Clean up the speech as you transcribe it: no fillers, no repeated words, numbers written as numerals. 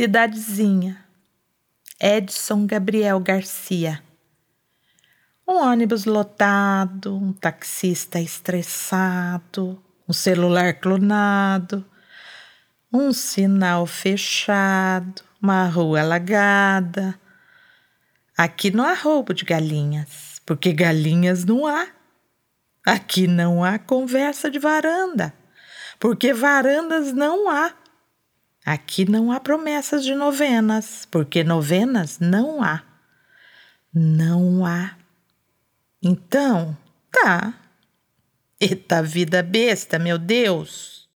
Cidadezinha, Edson Gabriel Garcia. Um ônibus lotado, um taxista estressado, um celular clonado, um sinal fechado, uma rua alagada. Aqui não há roubo de galinhas, porque galinhas não há. Aqui não há conversa de varanda, porque varandas não há. Aqui não há promessas de novenas, porque novenas não há. Não há. Então, tá. Eita vida besta, meu Deus!